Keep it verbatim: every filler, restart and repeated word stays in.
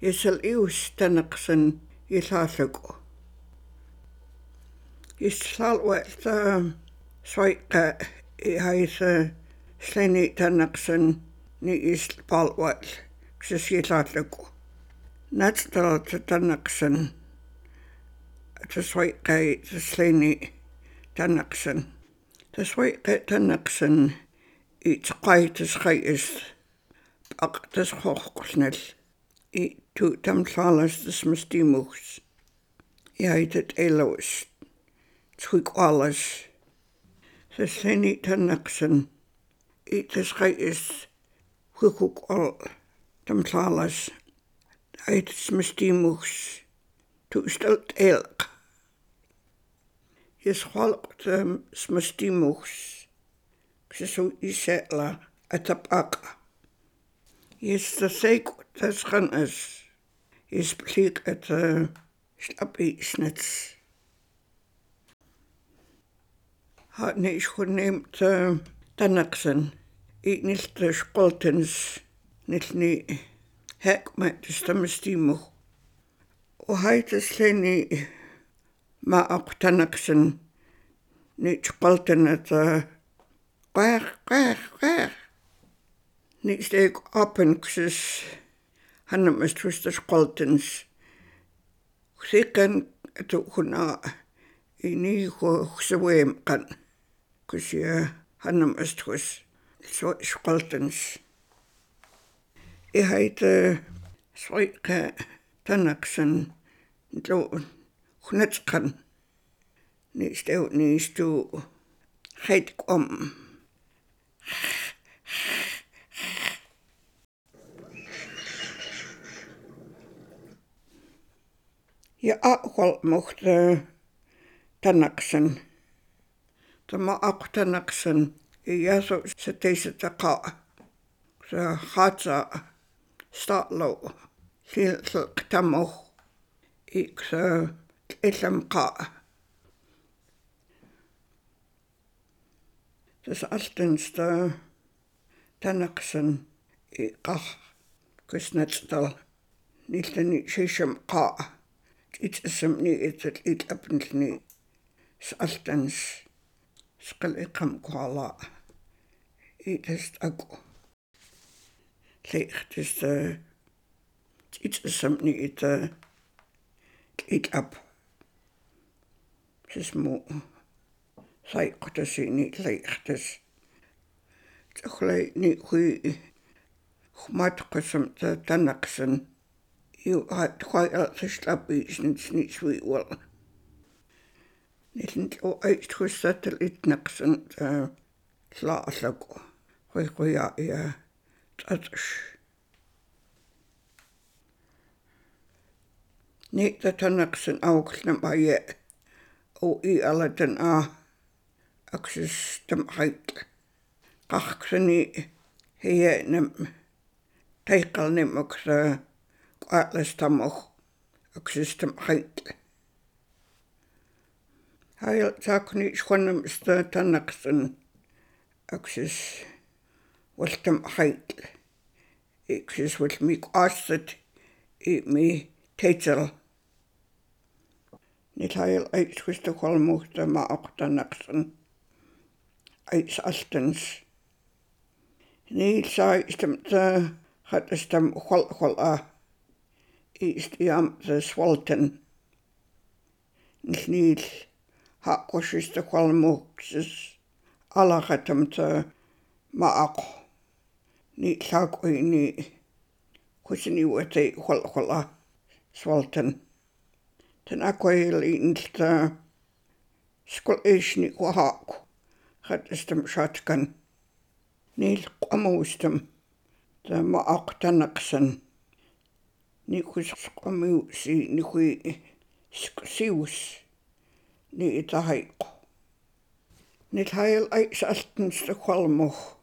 Isel ius tanaqsan ilaalluk. Islaalwalta soiqa ihaisa sleni tanaqsan ni ispalwal ksisilaalluk. Natstalta tanaqsan tassoiqa sleni tanaqsan. Tassoiqa tanaqsan itqaitasqais aqtasqorqnal i tu tamlaalas tasmastimuks. Iaitat elus tuiqalas sleni tanaqsan itasqais hukuqol tamlaalas aitasmastimuks tu stelt elq. Jesqalq smastimuks ksisu isetla atapaqa. Yestaseik tasqanas ispliq at slapi snets. Hat nicht geneemt tanaqsan niet de skoltens niet ni hek met de stamestimu. O haite sleni ma ak tanaqsan niet skolten het quer quer quer. Niet steek appenkses hannem is twiste skoltens. Zeker het ook na in nie gesweem kan. Kus je hannem is twis so skoltens. I heet soike tanaqsan do knetskan. Niet steek niet toe heit kom. Ja aqwal mocht tanaqsan. Tama aq tanaqsan ja so se deze taqa. Ze hatsa statlo sil tamo ik se islam qa. Dus altens de tanaqsan i qaq kusnetstal niet niet shisham qa. Iets is hem niet, het is iets append niet. Saltens, schil ik hem kwala. Iets is ook. Leeg, dus de, iets is hem niet, het iets app. Het is moe. Zij gaat dus niet leeg, dus. Het is gelijk niet goed. Gemaakt hem te tanaqsan. You had quite a lot of slappies and sneaks we well. Niet o uitgezet het niks en slaasluk. Goeie goeie ja. Dat is. Niet dat er niks en ook niet maar je. O i alle ten a. Access tem uit. Kach ze niet. Hier nem. Tekel nem ook ze. Atlas tamoch, ook system uit. Hij zag niet schoon de tanaqsan, ook is wat hem uit. Ik is wat mij kost, ik mij teetel. Niet heel uitgewist de kwal mocht, maar ook tanaqsan. Uit altens. Niet zei hem te, had is hem kwal kwal a. Is jam de swalten. Niet hakkosjes de kwalmoekjes. Alla gaat hem te maak. Niet zag u niet. Kus niet wat hij kwal kwala swalten. Ten akkoel in de school is niet wahak. Gaat is hem schatkan. Niet kwamoestem. De maak tanaqsan. Ni kusqamu si ni kui sius ni itahaik. Ni hail ai saltens de kwalmoch.